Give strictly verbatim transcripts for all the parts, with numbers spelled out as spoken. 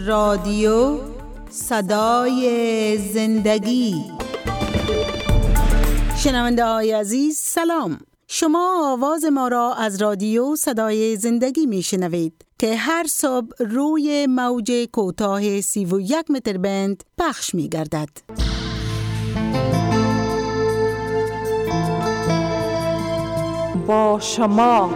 رادیو صدای زندگی. شنونده های عزیز سلام، شما آواز ما را از رادیو صدای زندگی می شنوید که هر صبح روی موج کوتاه سی و یک متر بند پخش می گردد. با شما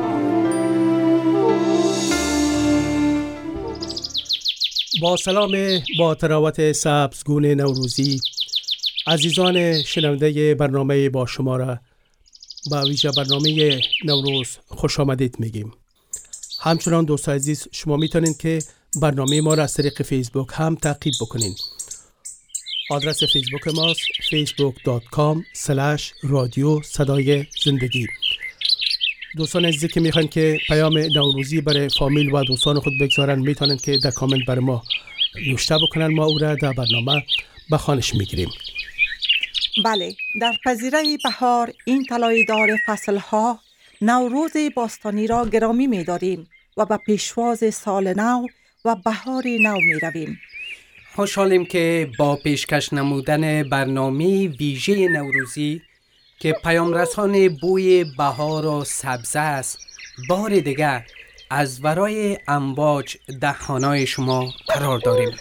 با سلام با تراوت سبزگون نوروزی، عزیزان شنونده برنامه با شما را با ویژه برنامه نوروز خوش آمدید میگیم. همچنان دوست عزیز شما میتونید که برنامه ما را از طریق فیسبوک هم تعقیب بکنین. آدرس فیسبوک ماست فیسبوک دات کام اسلش رادیو صدای زندگی. دوستان عزیزی که میخوان که پیام نوروزی برای فامیل و دوستان خود بگذارن میتونن که در کامنت برای ما نوشته بکنن، ما او را در برنامه به خوانش میگیریم. بله، در پذیره بهار این طلایه‌دار فصلها نوروز باستانی را گرامی می‌داریم و به پیشواز سال نو و بهار نو می‌رویم. خوشحالیم که با پیشکش نمودن برنامه ویژه نوروزی که پیام رسان بوی بهار و سبزه است، بار دیگر از ورای امواج دهانای شما قرار داریم.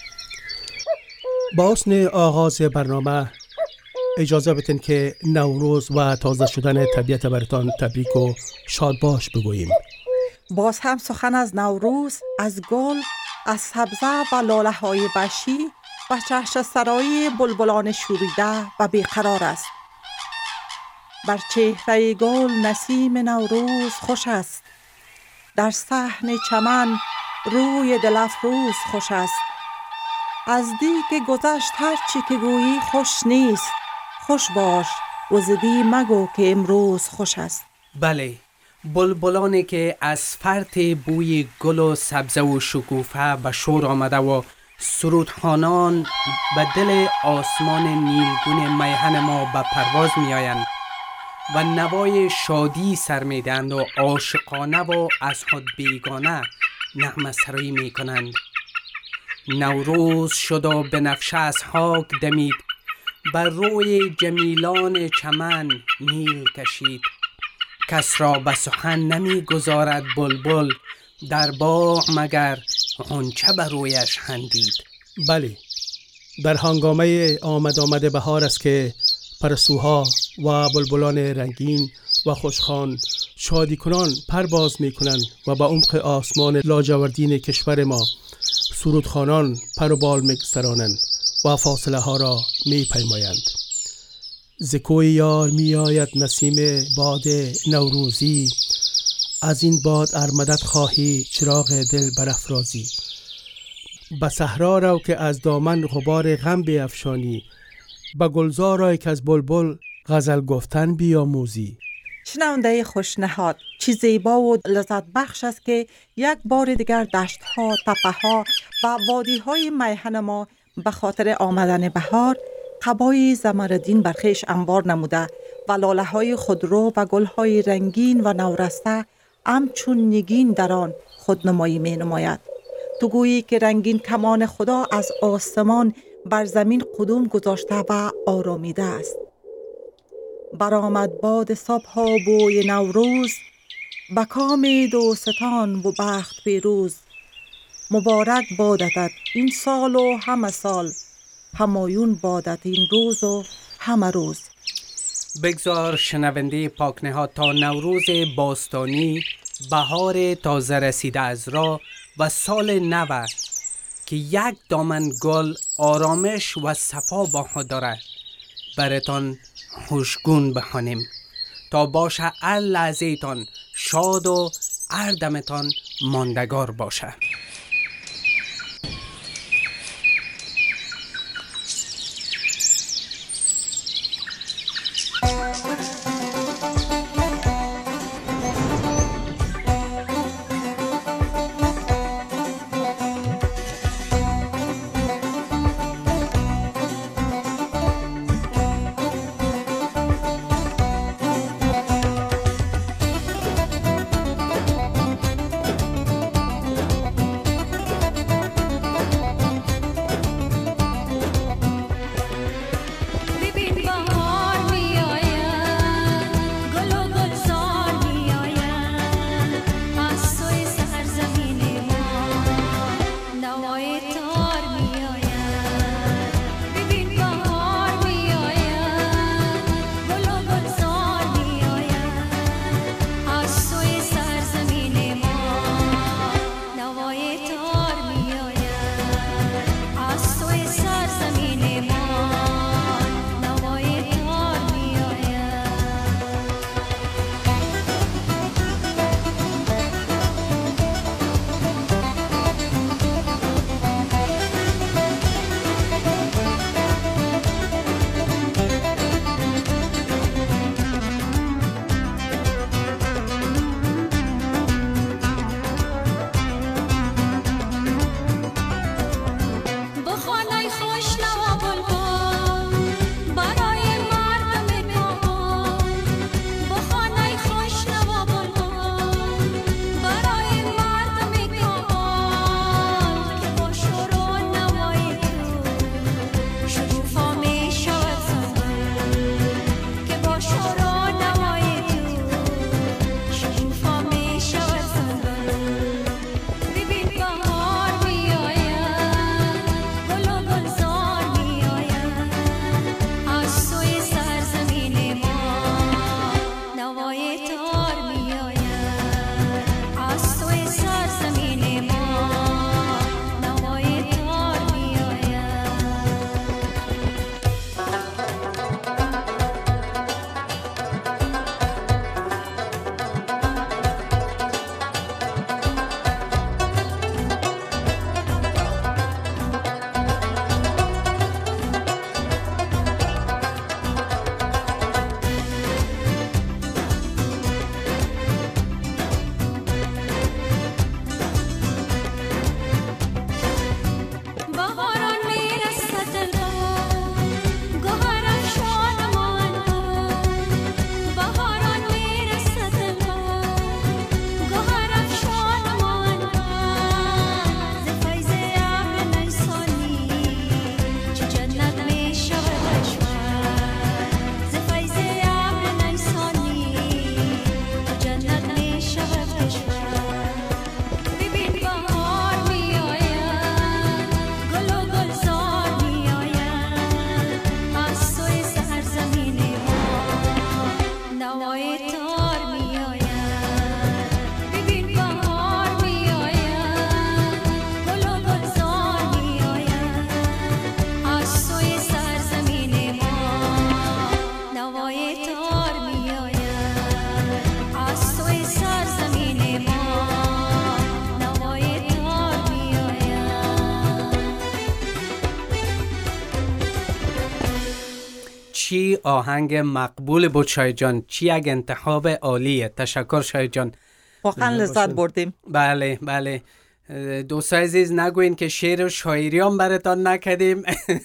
با حسن آغاز برنامه اجازه بدین که نوروز و تازه شدن طبیعت براتان تبریک و شاد باش بگوییم. باز هم سخن از نوروز، از گل، از سبزه و لاله های بشی و چهچه سرای بلبلان شوریده و بیقرار است. بر چهره گل نسیم نوروز خوش است، در صحن چمن روی دل افروز خوش است. از دیگ گذشت هر چی که گویی خوش نیست، خوش باش و زدی مگو که امروز خوش است. بله، بلبلانی که از فرط بوی گل و سبزه و شکوفه به شور آمده و سرودخوانان به دل آسمان نیلگون میهن ما به پرواز می آیند و نوای شادی سر می دهند و عاشقانه و از خود بیگانه نغمه سرایی می کنند. نوروز شد و بنفشه از خاک دمید، بر روی جمیلان چمن نیل کشید. کس را به سخن نمی گذارد بلبل، در باغ مگر غنچه بر رویش خندید. بله، در هنگامه آمد آمد بهار است که پرستوها و بلبلان رنگین و خوشخوان شادی کنان پرواز می کنند و با عمق آسمان لاجوردین کشور ما سرودخوانان پر و بال می گسترانند و فاصله ها را می پیمایند. ز کوی یار می آید نسیم باد نوروزی، از این باد ارمدت خواهی چراغ دل برافرازی. به صحرا رو که از دامن غبار غم بیفشانی، به گلزار آی که از بلبل غزل گفتن بیاموزی. شنونده خوشنهاد، چه زیبا و لذت بخش است که یک بار دیگر دشت ها، تپه ها و وادی های میهن ما به خاطر آمدن بهار قبای زمردین بر خویش انبار نموده و لاله های خودرو و گل های رنگین و نورسته همچون نگین در آن خودنمایی می نماید. تو گویی که رنگین کمان خدا از آسمان بر زمین قدوم گذاشته و آرامیده است. برآمد باد صبح و بوی نوروز، به کام دوستان و بخت پیروز. مبارک بادتت این سال و همه سال، همایون بادت این روز و همه روز. بگذار شنونده پاکنهاد تا نوروز باستانی، بهار تازه رسیده از راه و سال نو که یک دامن گل آرامش و صفا با خود دارد براتان خوشگون بخوانیم تا باشه هر لحظه تان شاد و هر دمتان ماندگار باشه. چی آهنگ مقبول بود شاید جان، چی یک انتخاب عالیه. تشکر شاید جان، واقعا لذت بردیم. بله بله دوستای عزیز، نگوین که شعر و شاعری هم براتان نکردیم.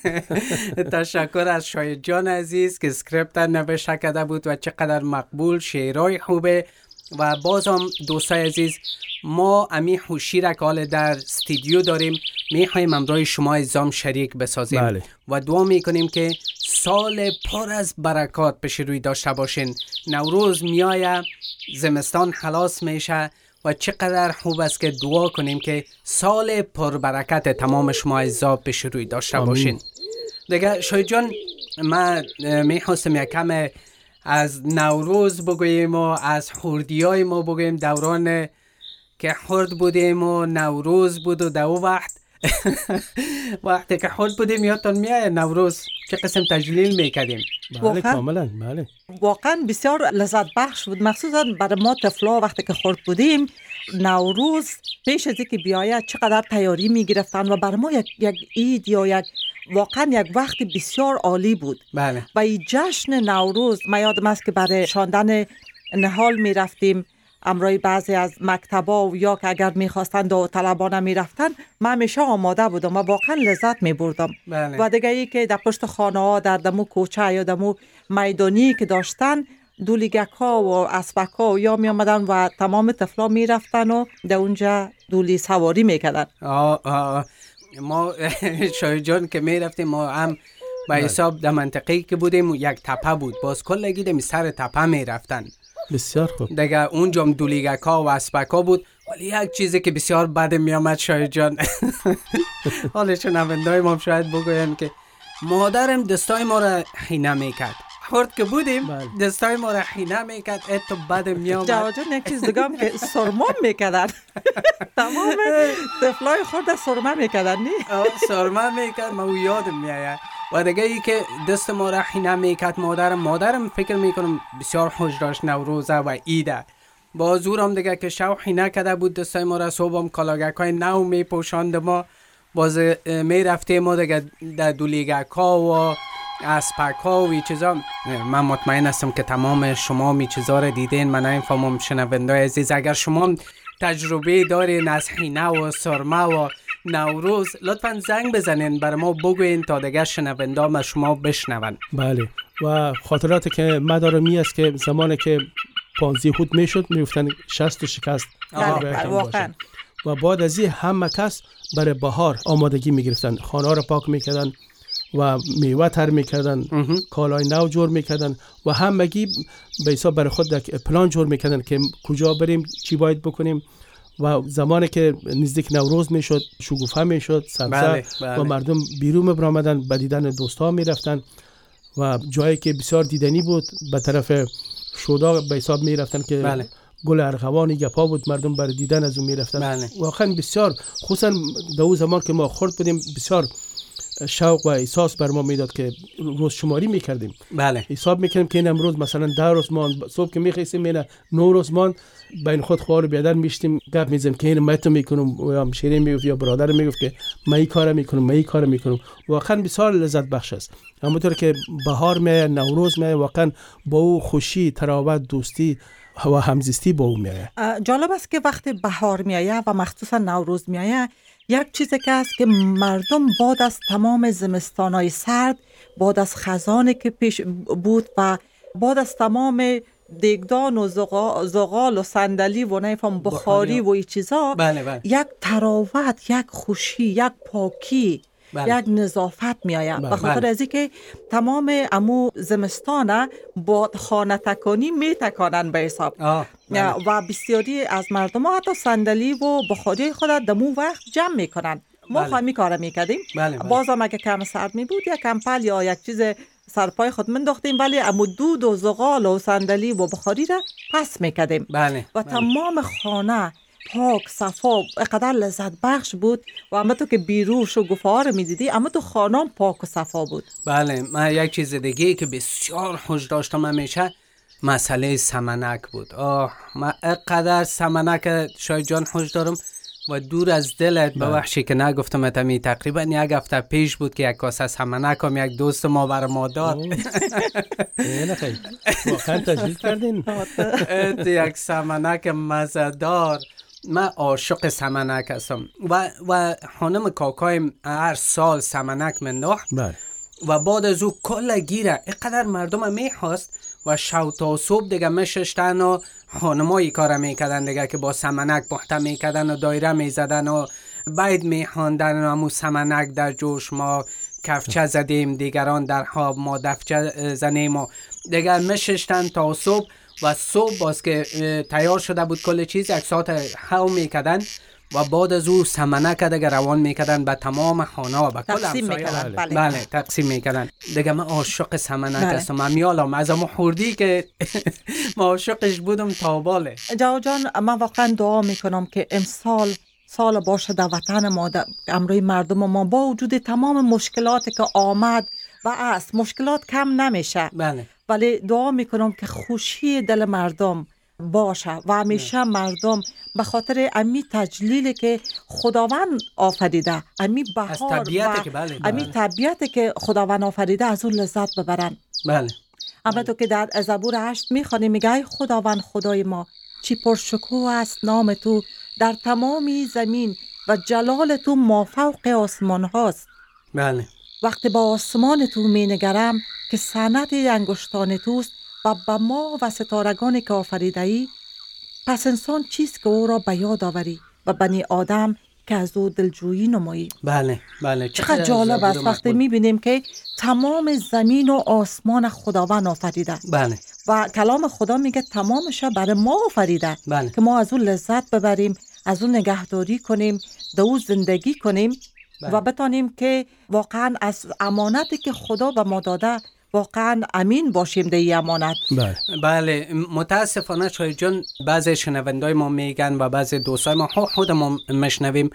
تشکر از شاید جان عزیز که اسکریپت نوشته کرده بود و چقدر مقبول، شعرهای خوبه. و باز هم دوستای عزیز، ما امی خوشی را که حال در استودیو داریم میخوایم همراه شما عزیزان شریک بسازیم. بله. و دعا میکنیم که سال پر از برکات پیش روی داشته باشین. نوروز میایه، زمستان خلاص میشه و چقدر خوب است که دعا کنیم که سال پر برکت تمام شما عزیزان پیش روی داشته آمین. باشین. دیگه شاید جان، من میخواستم یک کم از نوروز بگوییم و از خوردی های ما بگوییم، دوران که خورد بودیم و نوروز بود و دو وقت وقتی که خورد بودیم یادتون میاد نوروز چه قسم تجلیل میکردیم. بله کاملا، بله واقعا بسیار لذت بخش بود، مخصوصا برای ما طفلا. وقتی که خورد بودیم نوروز پیش از اینکه بیاید چقدر تیاری میگرفتن و برای ما یک یک عید یا یک واقعا یک وقت بسیار عالی بود. بله. و این جشن نوروز ما یادم است که برای شاندن نهال می رفتیم امروی بعضی از مکتبا و یا که اگر می خواستن داوطلبانه می رفتن، من همیشه آماده بودم و واقعا لذت می بردم. بله. و دیگه ای که در پشت خانه ها در دمو کوچه یا دمو میدانی که داشتن دولیگک ها و اسبک ها و یا می آمدن و تمام طفلا می رفتن و در اونجا دولی سواری می کردن. آه آه ما شاید جان که می رفتیم، ما هم با حساب در منطقه‌ای که بودیم یک تپه بود، باز کلگی دمی سر تپه می رفتن. بسیار خوب. دیگه اونجا هم دولیگک ها و اسبک ها بود، ولی یک چیزی که بسیار بد می آمد شاید جان، حالا شنونده‌های ما شاید بگوین که مادرم دستای ما را خینه می کرد. خورد که بودیم دستای ما را خینه میکرد، اتو بد میامد. جواد جان یک چیز دیگه هم که سرما میکردن، تمام طفلای خورد سرما میکردن. نی سرما میکرد، ما یادم میاد. و دیگه ای که دست ما را خینه میکرد مادرم مادرم فکر میکنم بسیار خوش داشت نوروزه و ایده. با زورم دیگه که شو خینه کرده بود دستای ما را، صبحم کلاگک های نو میپوشاند ما، باز میرفتیم ما دیگه در دولیگک ها و اسپک ها و این چیزا. من مطمئن هستم که تمام شما می چیزا رو دیدین. من نمیفهمم شنونده عزیز، اگر شما تجربه دارین از خینه و سرما و نوروز، لطفا زنگ بزنین بر ما بگوین تا دیگه شنونده ما شما بشنون. بله. و خاطراتی که من دارم می است که زمانی که پانزده خود می شد می گفتن شست شکست. بله واقعا. و بعد از این همه کس برای بهار آمادگی می گرفتن، خانه ها رو پاک می کردن و میوه تر میکردن، کالای نو جور میکردن و همگی به حساب برای خود یک پلان جور میکردن که کجا بریم، چی باید بکنیم. و زمانی که نزدیک نوروز میشد شکوفه میشد، سبزه بله، بله. و مردم بیرون برآمدن به دیدن دوستا میرفتن و جایی که بسیار دیدنی بود به طرف شودا به حساب میرفتن که بله. گل ارغوان گپا بود، مردم برای دیدن از اون میرفتن. بله. واقعا بسیار، خصوصا دو زمان که ما خورد بودیم بسیار شوق و احساس بر ما میداد که روز شماری میکردیم. بله. حساب میکردیم که این امروز مثلا ده روز مان، صبح که میخیستیم مینا نه روز مان، بین خود خوار بیادر میشتیم گپ میزدیم که این متو میکنم و همشیره میگفت یا برادر میگفت که من این کارو میکنم من این کارو میکنم. واقعا بسیار لذت بخش است. همونطور که بهار می نوروز می واقعا با او خوشی، تراوت، دوستی و همزیستی با او میآید. جالب است که وقتی بهار میآید و مخصوصا نوروز میآید، یک چیزی که است که مردم بعد از تمام زمستان‌های سرد، بعد از خزانی که پیش بود و بعد از تمام دیگدان و زغال و صندلی و نفهم بخاری و این چیزا، بله بله. یک تراوت، یک خوشی، یک پاکی، بله. یک نظافت می آید. بله. بخاطر از اینکه تمام امو زمستانه با خانه تکانی می تکانن به حساب. بله. و بسیاری از مردم ها حتی صندلی و بخاری خود دمو وقت جمع می کنن. ما بله. خواهی کاره می کردیم. بله بله. باز هم اگه کم سرد می بود یک کمپل یا یک چیز سرپای خود من داختیم، ولی امو دود و زغال و صندلی و بخاری را پس می کردیم. بله. و بله. تمام خانه پاک صفا اقدر لذت بخش بود و اما تو که بیروش و گفار رو می دیدی، اما تو خانم پاک و صفا بود. بله. من یک چیز دیگه که بسیار خوش داشتم همیشه مسئله سمنک بود. آه من اقدر سمنک شاید جان خوش دارم و دور از دلت ببخشی که نگفتم اتمی تقریبا یک هفته پیش بود که یک کاسه سمنک هم یک دوست ما بر ما داد. نه خیلی واقعا تجلیل کردین. یک سمنک مزدار. من عاشق سمنک هستم و و خانم کاکایم هر سال سمنک منداخت و بعد از او کل گیره اینقدر مردم میخواست و شب تا صبح دیگه میششتن و خانمایی کار میکردن دیگه که با سمنک بحته میکردن و دایره میزدن و باید میخواندن و همون سمنک در جوش ما کفچه زدیم، دیگران در خواب ما دفچه زنیم و دیگه میششتن تا صبح و صبح باز که تیار شده بود کل چیز یک ساعت هاو میکردن و بعد از او سمنک دیگه روان میکردن به تمام خانه و به کل همسایه. بله. بله تقسیم میکردن دیگه. من عاشق سمنک هستم. من میالم از اما خوردی که ما عاشقش بودم تا باله. جواد جان من واقعا دعا میکنم که امسال سال باشه در وطن ما، در امروی مردم ما، با وجود تمام مشکلاتی که آمد و است، مشکلات کم نمیشه. بله. ولی دعا میکنم که خوشی دل مردم باشه و همیشه مردم به خاطر امی تجلیلی که خداوند آفریده، امی بهار و که بله امی بله. طبیعتی که خداوند آفریده از اون لذت ببرن. بله. اما تو که در زبور هشت میخوانی میگه ای خداوند خدای ما چی پرشکوه است نام تو در تمامی زمین و جلال تو مافوق آسمان هاست. بله. وقتی با آسمان تو می نگرم که صنعت انگشتان توست و به ما و ستارگانی که آفریده ای، پس انسان چیست که او را به یاد آوری و بنی آدم که از او دلجویی نمایی. بله بله. چقدر جالب است وقتی می بینیم که تمام زمین و آسمان خداوند آفریده. بله. و کلام خدا میگه تمامش برای ما آفریده. بله. که ما از اون لذت ببریم، از اون نگهداری کنیم، در اون زندگی کنیم. بله. و بتانیم که واقعا از امانتی که خدا به ما داده واقعا امین باشیم در این امانت. بله. بله متاسفانه شاید جان بعضی شنوندای ما میگن و بعضی دوستای ما خود ما میشنویم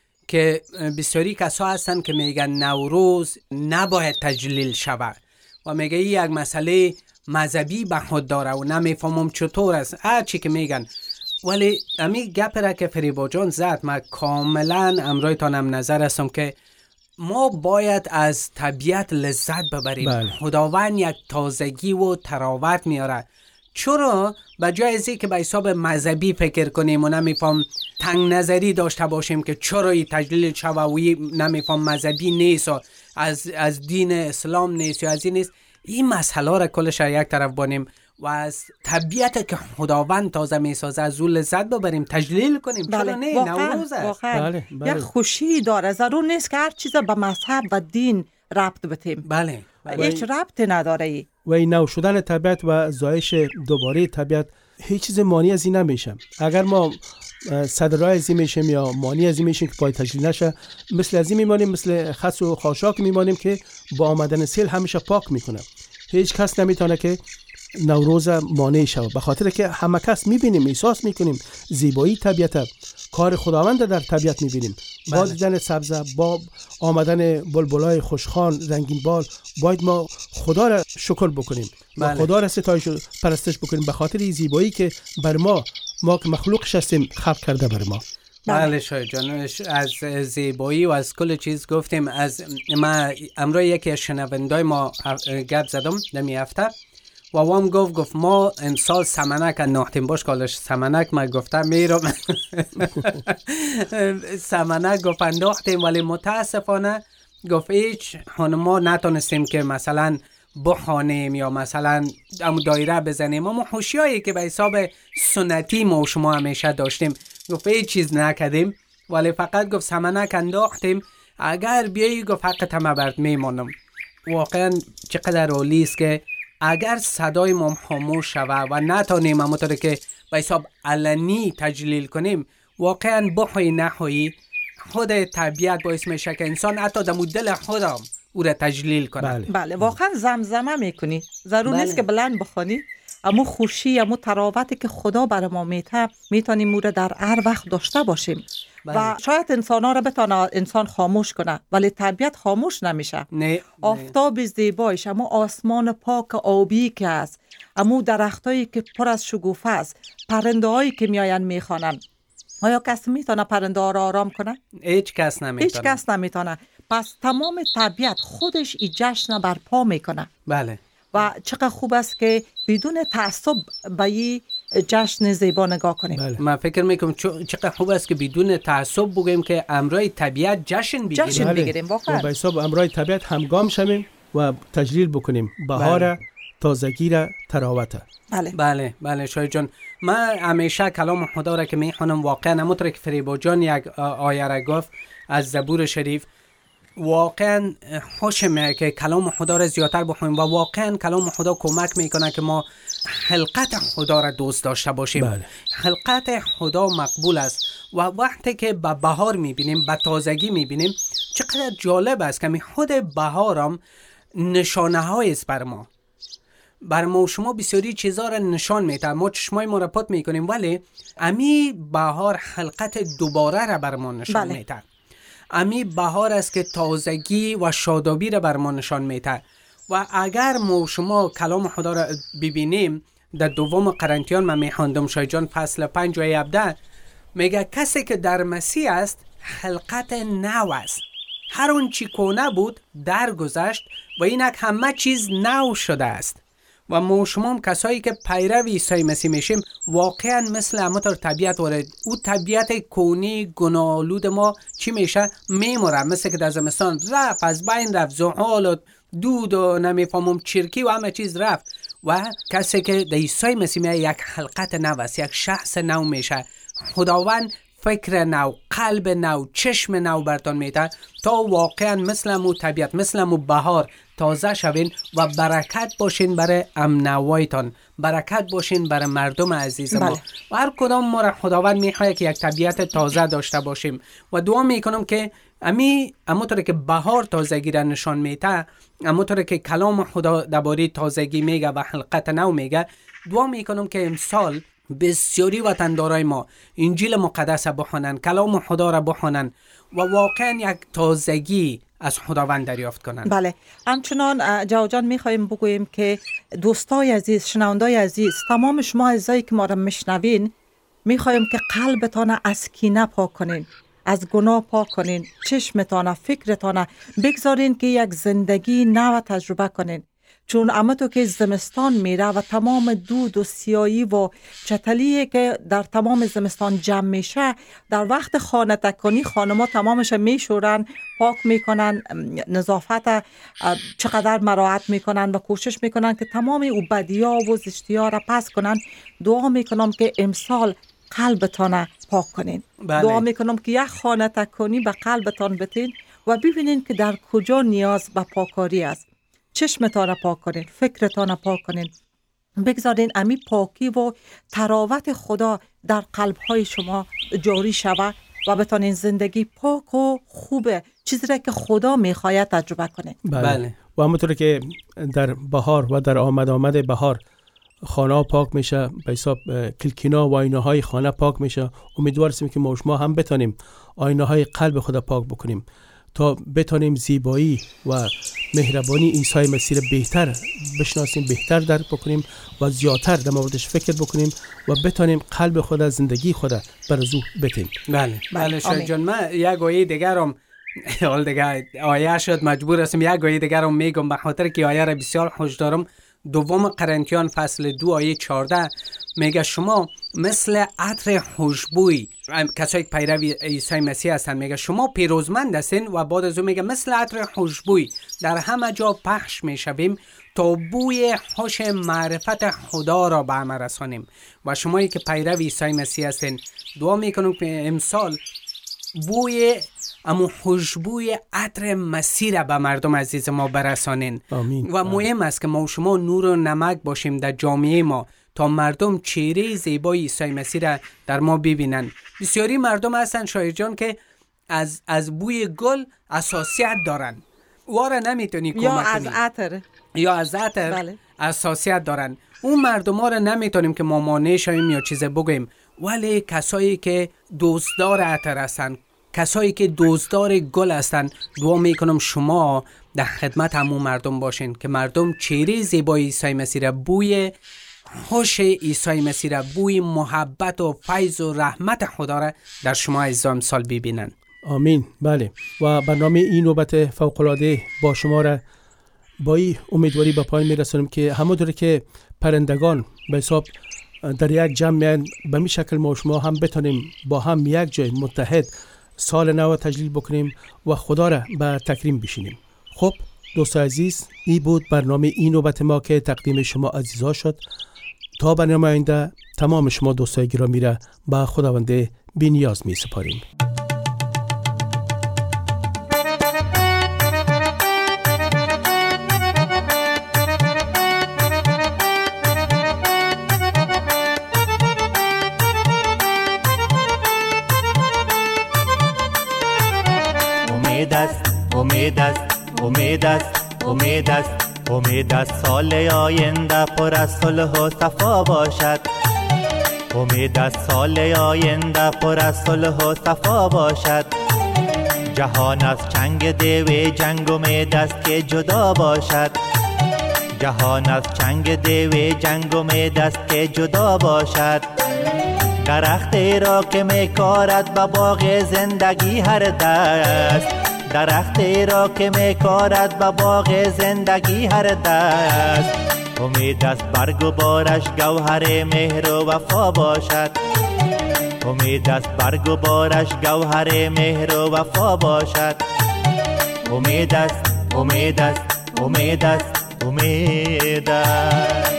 که بسیاری کسا هستن که میگن نوروز نباید تجلیل شود و میگه یک مسئله مذهبی به خود داره و نمیفهمم چطور است هر چی که میگن. ولی امی گپ را که فریبا جان زد من کاملا امرایتانم نظر هستم که ما باید از طبیعت لذت ببریم. بله. خداوند یک تازگی و تراوت میاره. چرا به جای از که به حساب مذهبی فکر کنیم و نمیفهم تنگ نظری داشته باشیم که چرا این تجلیل شووی نمیفهم مذهبی نیست و از از دین اسلام نیست یا از این نیست، این مسئله را کلش یک طرف بانیم و از طبیعت که خداوند تازه میسازه از اون لذت ببریم، تجلیل کنیم. بله. چرا نه؟ نوروز است. بله. بله. یک خوشی داره، ضرور نیست که هر چیز به مذهب و دین ربط بتیم. بله. بله. هیچ ربط نداره ای. و این نو شدن طبیعت و زایش دوباره طبیعت هیچ چیز مانی از این نمیشه. اگر ما صدرای از این میشیم یا مانی از این میشیم که پای تجلیل نشه، مثل از این میمانیم، مثل خس و خاشاک میمانیم که با آمدن سیل همیشه پاک میکنه. هیچ کس نمیتونه که نوروز مانع شود، به خاطر که همه کس میبینیم، احساس میکنیم زیبایی طبیعت، کار خداوند در طبیعت میبینیم. با دیدن سبزه، با آمدن بلبلای خوشخوان رنگین بال، باید ما خدا را شکر بکنیم و خدا را ستایش و پرستش بکنیم به خاطر این زیبایی که بر ما ما که مخلوقش هستیم خلق کرده بر ما. بله شاید جان، از زیبایی و از کل چیز گفتیم. از ما امروز یکی از شنوندای ما گپ زدم دمی هفته و وام گفت گفت ما امسال سمنک انداختیم. باش کالش سمنک ما گفتم میرم سمنک گفت انداختیم، ولی متاسفانه گفت هیچ خانما نتونستیم که مثلا بخوانیم یا مثلا امو دایره بزنیم. اما خوشیایی که به حساب سنتی ما و شما همیشه داشتیم گفت هیچ چیز نکردیم، ولی فقط گفت سمنک انداختیم. اگر بیایی گفت حق تمه برد میمانم. واقعا چقدر عالی است که اگر صدای ما خاموش شود و نتانیم همونطور که به حساب علنی تجلیل کنیم، واقعا بخوای نخوایی خود طبیعت باعث میشه که انسان حتی در دل خودم او را تجلیل کنه. بله, بله. واقعا زمزمه میکنی، ضرور بله. نیست که بلند بخوانی. امو خوشی، امو تراوتی که خدا بر ما میته میتونیم او را در هر وقت داشته باشیم. بله. و شاید انسان ها را بتانه انسان خاموش کنه، ولی طبیعت خاموش نمیشه. نه. آفتاب زیبایش، امو آسمان پاک آبی که است، امو درختایی که پر از شگوفه است، پرنده هایی که میاین میخوانن، آیا کسی میتونه پرنده ها را آرام کنه؟ هیچ کس نمیتونه. هیچ کس نمیتونه. پس تمام طبیعت خودش این جشن برپا میکنه. بله. و چقدر خوب است که بدون تعصب به این جشن زیبا نگاه کنیم. بله. من فکر میکنم چقدر خوب است که بدون تعصب بگیم که امرای طبیعت جشن بگیریم. جشن بله. بگیریم واقعا. و به حساب امرای طبیعت همگام شویم و تجلیل بکنیم بهار، بله. تازگی را، تراوت. بله بله بله شاید جان، من همیشه کلام خدا را که میخوانم واقعا همونطور که فریبا جان یک آیه را گفت از زبور شریف، واقعا خوش میاد که کلام خدا را زیادتر بخونیم و واقعا کلام خدا کمک میکنه که ما خلقت خدا را دوست داشته باشیم. بله. خلقت خدا مقبول است و وقتی که به بهار میبینیم، به تازگی میبینیم، چقدر جالب است که خود بهارم نشانه های است بر ما. بر ما و شما بسیاری چیزا را نشان میده، ما چشمای ما را پات میکنیم، ولی امی بهار خلقت دوباره را بر ما نشان بله. میده. امی بهار است که تازگی و شادابی را بر ما نشان میده. و اگر ما و شما کلام خدا را ببینیم در دوم قرنتیان من میخواندم شاید جان فصل پنج و هفده میگه کسی که در مسیح است خلقت نو است، هر اون چی کهنه بود درگذشت و اینک همه چیز نو شده است. و ما و شما هم کسایی که پیرو عیسی مسیح میشیم واقعا مثل همونطور طبیعت وارد او طبیعت کونی گناه‌آلود ما چی میشه؟ میموره. مثل که در زمستان رفت، از بین رفت، زحال و دود و نمیفهمم چرکی و همه چیز رفت. و کسی که در عیسی مسیح میشه یک خلقت نو است، یک شخص نو میشه. خداوند فکر نو، قلب نو، چشم نو برتان میده تا واقعا مثل مو طبیعت، مثل مو بهار تازه شوین و برکت باشین برای امنوایتان، برکت باشین برای مردم عزیز ما. بله. و هر کدام ما را خداوند میخواد که یک طبیعت تازه داشته باشیم و دعا میکنم که امی همونطور که بهار تازگی را نشان میده، همونطور که کلام خدا درباره تازگی میگه و خلقت نو میگه، دعا میکنم که امسال بسیاری وطندارای ما انجیل مقدس بخونن، کلام خدا را بخونن و واقعا یک تازگی از خداوند دریافت کنن. بله. همچنان جاو جان میخوایم بگوییم که دوستای عزیز، شنوندای عزیز، تمام شما عزیزایی که ما را میشنوین، میخوایم که قلبتان از کینه پاک کنین، از گناه پاک کنین، چشمتان، فکرتان بگذارین که یک زندگی نو تجربه کنین. چون اما تو که زمستان میره و تمام دود و سیایی و چتلی که در تمام زمستان جمع میشه، در وقت خانه تکانی خانما تمامش میشورن، پاک میکنن، نظافت چقدر مراعات میکنن و کوشش میکنن که تمام او بدیا و زشتیا را پس کنن. دعا میکنم که امسال قلبتان پاک کنین. بله. دعا میکنم که یک خانه تکانی به قلبتان بتین و ببینین که در کجا نیاز به پاکاری است. چشمتان را پاک کنین، فکرتان را پاک کنین، بگذارین امی پاکی و تراوت خدا در قلبهای شما جاری شود و بتانین زندگی پاک و خوبه، چیزی را که خدا میخواید تجربه کنین. بله. بله. و همونطور که در بهار و در آمد آمد بهار خانه پاک میشه، به حساب کلکینا و آینه های خانه پاک میشه، امیدوار هستیم که ما و شما هم بتانیم آینه های قلب خدا پاک بکنیم تا بتانیم زیبایی و مهربانی عیسی مسیح را بهتر بشناسیم، بهتر درک بکنیم و زیادتر در موردش فکر بکنیم و بتانیم قلب خدا، زندگی خدا بر از او بتیم. بله بله شاید آمین. جان، من یک آیه دیگرم حال دیگه آیه شد مجبور هستم یک آیه دیگرم میگم به خاطر که آیه را بسیار خوش دارم. دوم قرنتیان فصل دو آیه چهارده میگه شما مثل عطر خوشبوی، کسایی که پیرو عیسی مسیح هستن، میگه شما پیروزمند هستین و بعد از اون میگه مثل عطر خوشبوی در همه جا پخش میشویم تا بوی خوش معرفت خدا را به همه رسانیم. و شمایی که پیرو عیسی مسیح هستین دعا میکنم که امسال بوی اما خوشبوی عطر مسیح را به مردم عزیز ما برسانین. آمین. و مهم است که ما و شما نور و نمک باشیم در جامعه ما تا مردم چهره زیبای عیسی مسیح را در ما ببینن. بسیاری مردم هستن شاید جان که از از بوی گل حساسیت دارن، واره نمیتونی کمک کنی، یا از عطر یا از عطر بله. حساسیت دارن. اون مردم ها را نمیتونیم که ما مانع شویم یا چیز بگیم، ولی کسایی که دوستدار عطر هستن، کسایی که دوستدار گل هستن، دعا میکنم شما در خدمت همون مردم باشین که مردم چهره زیبای عیسی مسیح را، بوی خوش عیسی مسیح را، بوی محبت و فیض و رحمت خدا را در شما عزیزان امسال ببینن. آمین. بله، و برنامه این نوبت فوق‌العاده با شما را با این امیدواری به پایان میرسونیم که همونطور که پرندگان به حساب در یک جمع میان، به این شکل ما شما هم بتونیم با هم یک جای متحد سال نو تجلیل بکنیم و خدا را به تکریم بشینیم. خب دوستان عزیز، این بود برنامه این نوبت ما که تقدیم شما عزیزا شد. تا برنامه آینده تمام شما دوستان گرامی را به خداوند بی‌نیاز می سپاریم. امید است، امید است، امید است، امید است، امید است سال آینده پر از صلح و صفا باشد. امید است سال آینده پر از صلح و صفا باشد. جهان از چنگ دیو جنگ امید است که جدا باشد. جهان از چنگ دیو جنگ امید است که جدا باشد. درختی را که میکارد به باغ زندگی هر دست، درختی را که میکارد به باغ زندگی هر دست. امید است برگ و بارش گوهر مهر و وفا باشد. امید است برگ و بارش گوهر مهر و وفا باشد. امید است، امید است، امید است، امید است.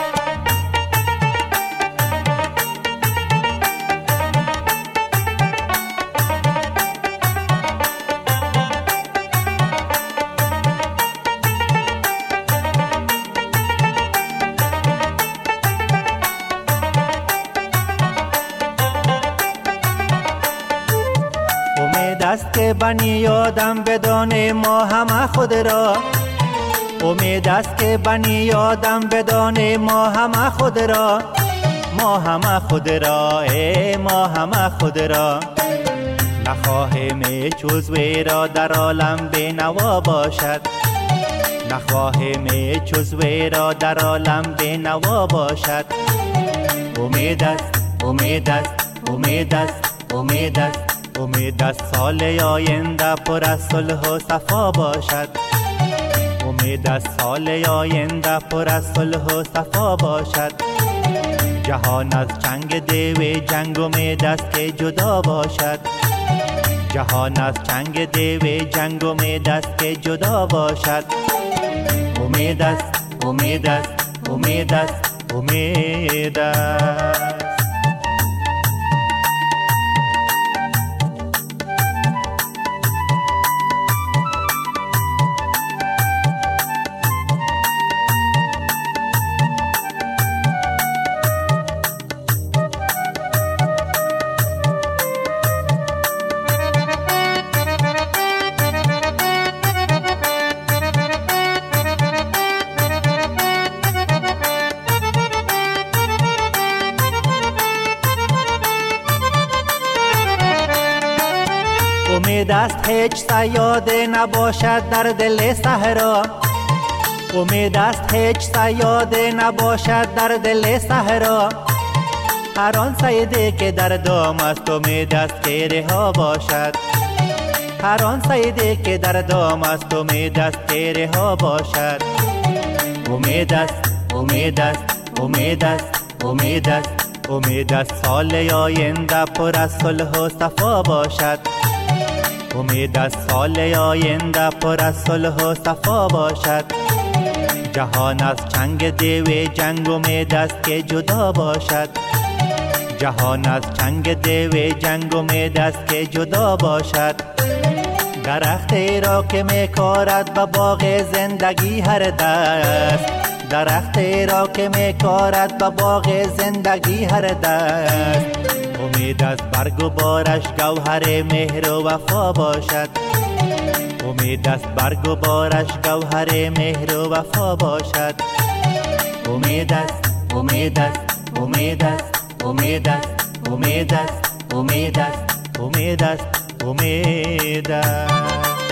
است که بنی آدم بدانه ما همه خود را. امید است که بنی آدم بدانه ما همه خود را. ما همه خود را، ای ما همه خود را. نخواهیم جز وی را در عالم بینوا باشد. نخواهیم جز وی را در عالم بینوا باشد. امید است، امید است، امید است، امید است، امید است سال آینده پر از صلح و صفا باشد. امید است سال آینده پر از صلح و صفا باشد. جهان از چنگ دیو جنگ امید است که جدا باشد. جهان از چنگ دیو جنگ امید است که جدا باشد. امید است، امید است، امید است، امید است. امید است هیچ صیاده نباشد در دل صحرا. امید است هیچ صیاده نباشد در دل صحرا. هر آن صیدی که در دام است امید است که رها باشد. هر آن صیدی که در دام است امید است که رها باشد. امید است، امید است، امید است، امید است، امید است سال آینده پر از صلح و صفا باشد. امید است سال آینده پر از صلح و صفا باشد. جهان از چنگ دیو جنگ امید است که جدا باشد. جهان از چنگ دیو جنگ امید است که جدا باشد. درختی را که میکارد به باغ زندگی هر دست. درختی را که میکارد به باغ زندگی هر دست. امید است برگ و بارش گوهر مهر و وفا باشد. امید است برگ و بارش گوهر مهر و وفا باشد. امید است، امید است، امید است، امید است، امید است، امید است، امید است، امید است.